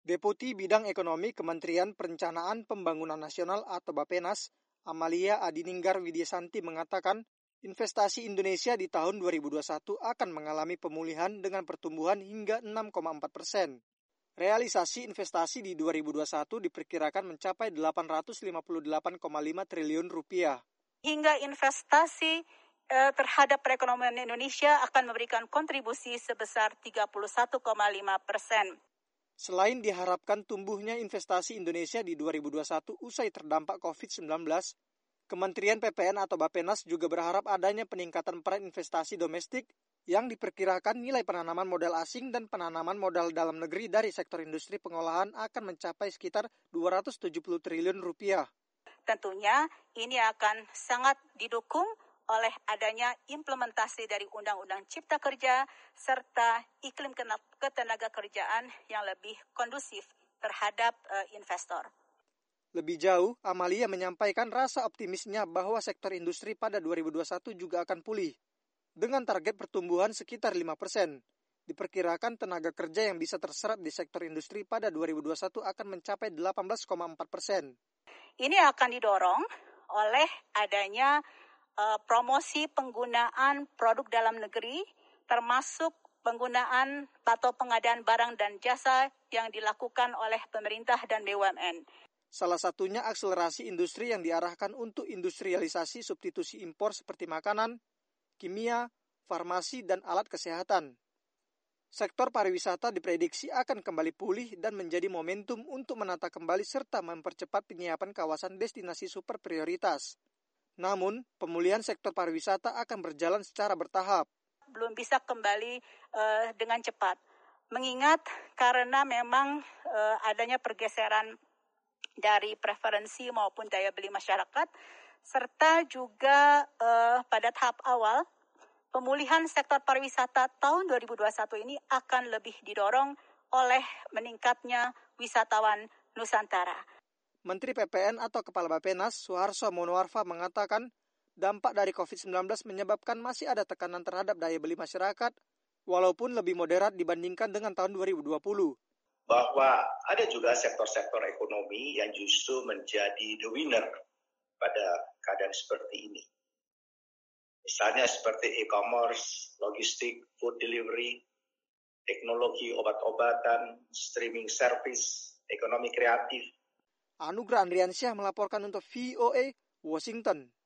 Deputi Bidang Ekonomi Kementerian Perencanaan Pembangunan Nasional atau Bappenas, Amalia Adininggar Widyasanti mengatakan, investasi Indonesia di tahun 2021 akan mengalami pemulihan dengan pertumbuhan hingga 6,4%. Realisasi investasi di 2021 diperkirakan mencapai 858,5 triliun rupiah. Hingga investasi terhadap perekonomian Indonesia akan memberikan kontribusi sebesar 31,5%. Selain diharapkan tumbuhnya investasi Indonesia di 2021 usai terdampak COVID-19, Kementerian PPN atau Bappenas juga berharap adanya peningkatan peran investasi domestik yang diperkirakan nilai penanaman modal asing dan penanaman modal dalam negeri dari sektor industri pengolahan akan mencapai sekitar 270 triliun rupiah. Tentunya ini akan sangat didukung oleh adanya implementasi dari Undang-Undang Cipta Kerja serta iklim ketenaga kerjaan yang lebih kondusif terhadap investor. Lebih jauh, Amalia menyampaikan rasa optimisnya bahwa sektor industri pada 2021 juga akan pulih. Dengan target pertumbuhan sekitar 5%, diperkirakan tenaga kerja yang bisa terserap di sektor industri pada 2021 akan mencapai 18,4%. Ini akan didorong oleh adanya promosi penggunaan produk dalam negeri, termasuk penggunaan atau pengadaan barang dan jasa yang dilakukan oleh pemerintah dan BUMN. Salah satunya akselerasi industri yang diarahkan untuk industrialisasi substitusi impor seperti makanan, kimia, farmasi, dan alat kesehatan. Sektor pariwisata diprediksi akan kembali pulih dan menjadi momentum untuk menata kembali serta mempercepat penyiapan kawasan destinasi super prioritas. Namun, pemulihan sektor pariwisata akan berjalan secara bertahap. Belum bisa kembali dengan cepat. Mengingat karena memang adanya pergeseran dari preferensi maupun daya beli masyarakat, serta juga pada tahap awal, pemulihan sektor pariwisata tahun 2021 ini akan lebih didorong oleh meningkatnya wisatawan Nusantara. Menteri PPN atau Kepala Bappenas, Suharso Monoarfa mengatakan, dampak dari COVID-19 menyebabkan masih ada tekanan terhadap daya beli masyarakat, walaupun lebih moderat dibandingkan dengan tahun 2020. Bahwa ada juga sektor-sektor ekonomi yang justru menjadi the winner pada keadaan seperti ini. Misalnya seperti e-commerce, logistik, food delivery, teknologi obat-obatan, streaming service, ekonomi kreatif. Anugrah Andriansyah melaporkan untuk VOA, Washington.